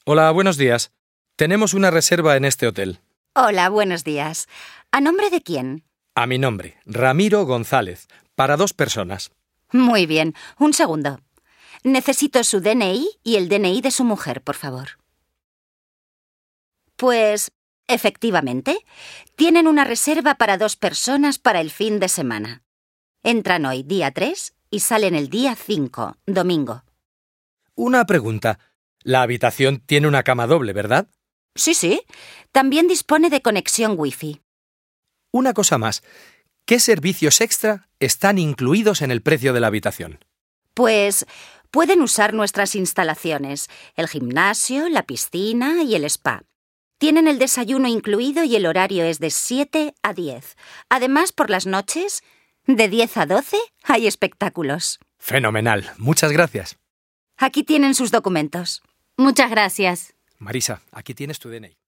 Hola, buenos días. Tenemos una reserva en este hotel. Hola, buenos días. ¿A nombre de quién? A mi nombre, Ramiro González, para 2 personas. Muy bien, un segundo. Necesito su DNI y el DNI de su mujer, por favor. Pues, efectivamente, tienen una reserva para 2 personas para el fin de semana. Entran hoy, día 3, y salen el día 5, domingo. Una pregunta. La habitación tiene una cama doble, ¿verdad? Sí. También dispone de conexión Wi-Fi. Una cosa más. ¿Qué servicios extra están incluidos en el precio de la habitación? Pues pueden usar nuestras instalaciones, el gimnasio, la piscina y el spa. Tienen el desayuno incluido y el horario es de 7 a 10. Además, por las noches, de 10 a 12, hay espectáculos. Fenomenal. Muchas gracias. Aquí tienen sus documentos. Muchas gracias. Marisa, aquí tienes tu DNI.